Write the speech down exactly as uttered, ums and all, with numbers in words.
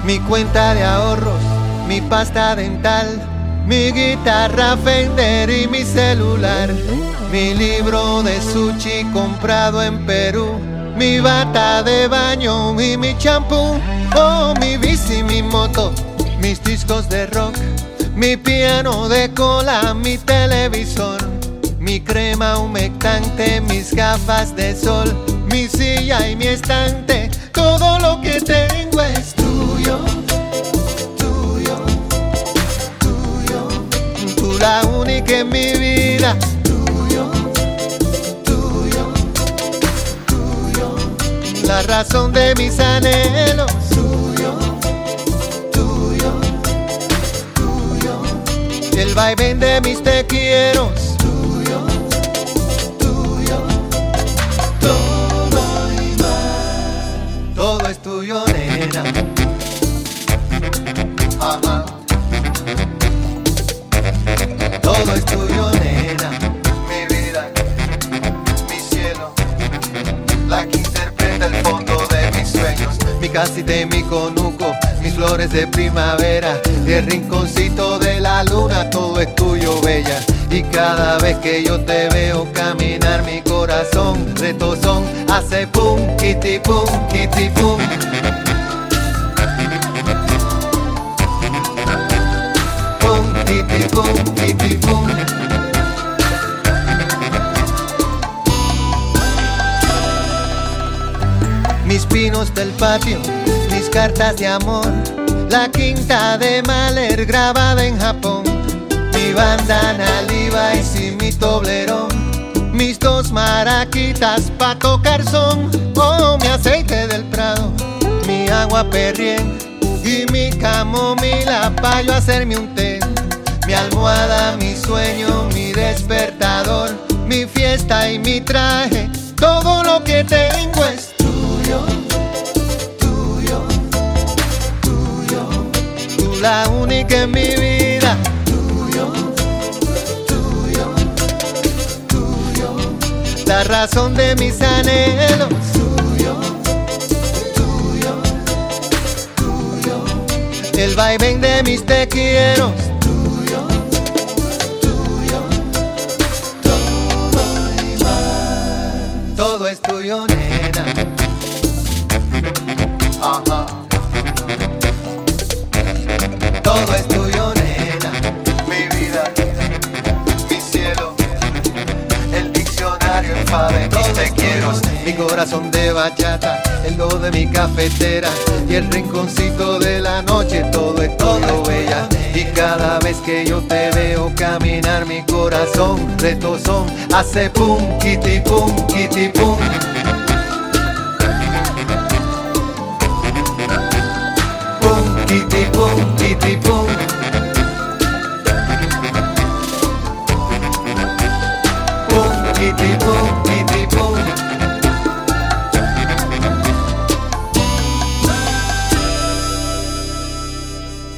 mi cuenta de ahorros, mi pasta dental, mi guitarra Fender y mi celular, mi libro de sushi comprado en Perú, mi bata de baño y mi champú, oh, mi bici, mi moto, mis discos de rock, mi piano de cola, mi televisor, mi crema humectante, mis gafas de sol, mi silla y mi estante. Todo lo que tengo es tuyo, tuyo, tuyo. Tú la única en mi vida. Tuyo, tuyo, tuyo. La razón de mis anhelos. Tuyo, tuyo, tuyo. El vaivén de mis te quieros. Tuyo, tuyo. Todo y más. Todo es tuyo, nena. Ajá. Todo es tuyo, nena. Mi vida, mi cielo, la que interpreta el fondo de mis sueños. Mi casita y mi conuco, mis flores de primavera, el rinconcito de la luna. Todo es tuyo, bella. Y cada vez que yo te veo caminar, mi corazón retozón hace pum, kitty pum, kitty pum. Pum, kitty pum, kitty pum. Mis pinos del patio, mis cartas de amor, la quinta de Mahler grabada en Japón, mi bandana Levi's y mi toblerón, mis dos maraquitas pa' tocar son, oh, mi aceite del Prado, mi agua Perrier y mi camomila pa' yo hacerme un té, mi almohada, mi sueño, mi despertador, mi fiesta y mi traje. Todo lo que tengo es tuyo, tuyo, tuyo. Tú la única en mi vida. Tuyo, tuyo, tuyo. La razón de mis anhelos. Tuyo, tuyo, tuyo. El vaivén de mis te quiero. Tuyo, tuyo. Todo y más. Todo es tuyo, nena. Ajá. Todo es tuyo, nena. Mi vida, mi cielo, el diccionario en fave, mis te quiero, mi corazón de bachata, el do de mi cafetera y el rinconcito de la noche. Todo es todo, bella. Y cada vez que yo te veo caminar, mi corazón retozón hace pum, kitty pum, kitty pum. Pum, kitty pum, kitty pum. Pum, kitty pum.